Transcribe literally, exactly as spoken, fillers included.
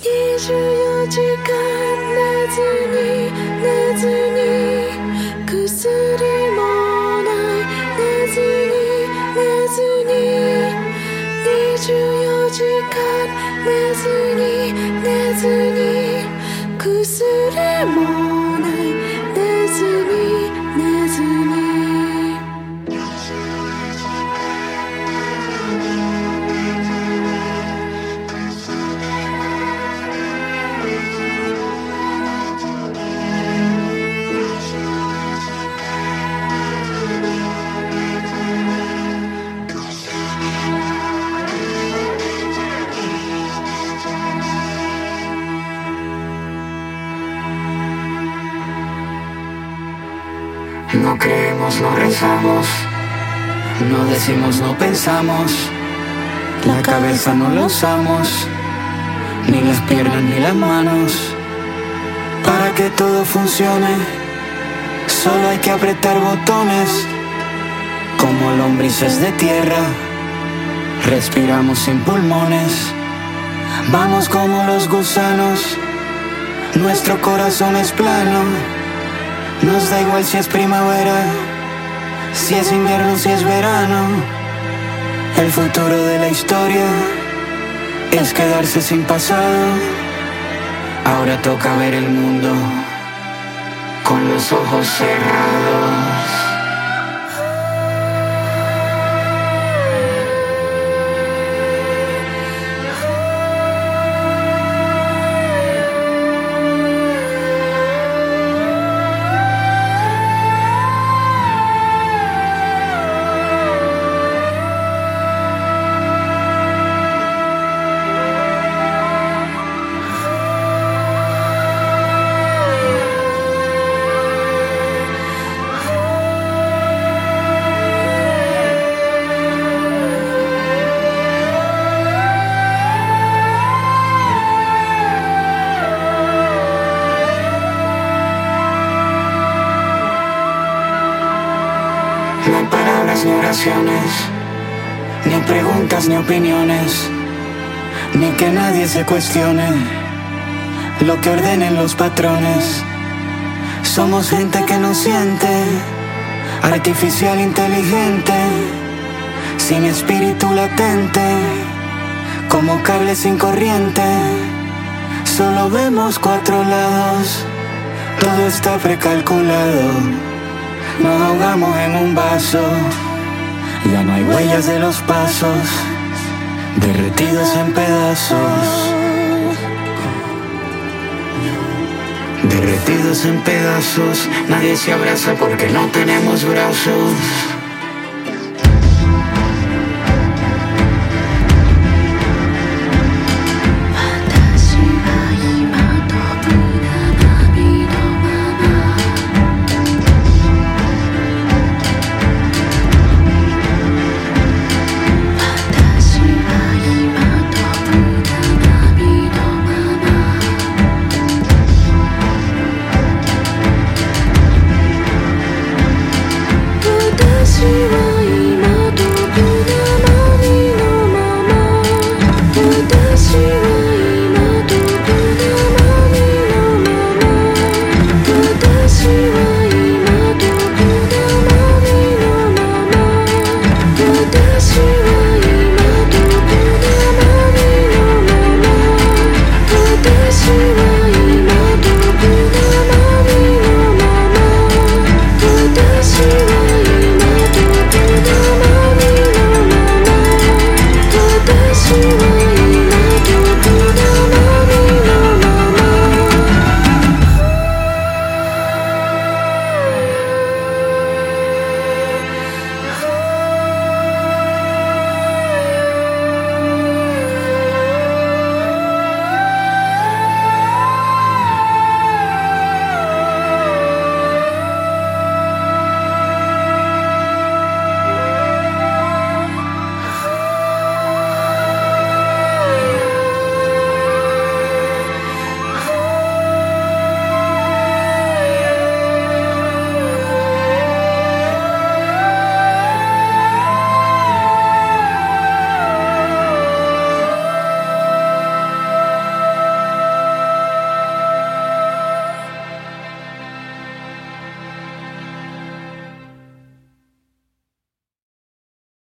にじゅうよじかん寝ずに寝ずに薬もない寝ずに寝ずににじゅうよじかん寝ずに寝ずに薬もない寝ずに寝ずに No creemos, no rezamos, no decimos, no pensamos, la cabeza no la usamos, ni las piernas ni las manos. Para que todo funcione, solo hay que apretar botones. Como lombrices de tierra, respiramos sin pulmones. Vamos como los gusanos, nuestro corazón es plano. Nos da igual si es primavera, si es invierno, si es verano. El futuro de la historia es quedarse sin pasado. Ahora toca ver el mundo con los ojos cerrados. No hay palabras ni oraciones, ni preguntas ni opiniones, ni que nadie se cuestione lo que ordenen los patrones. Somos gente que no siente, artificial inteligente, sin espíritu latente, como cable sin corriente. Solo vemos cuatro lados, todo está precalculado. Nos ahogamos en un vaso, ya no hay huellas de los pasos, derretidos en pedazos, derretidos en pedazos. Nadie se abraza porque no tenemos brazos.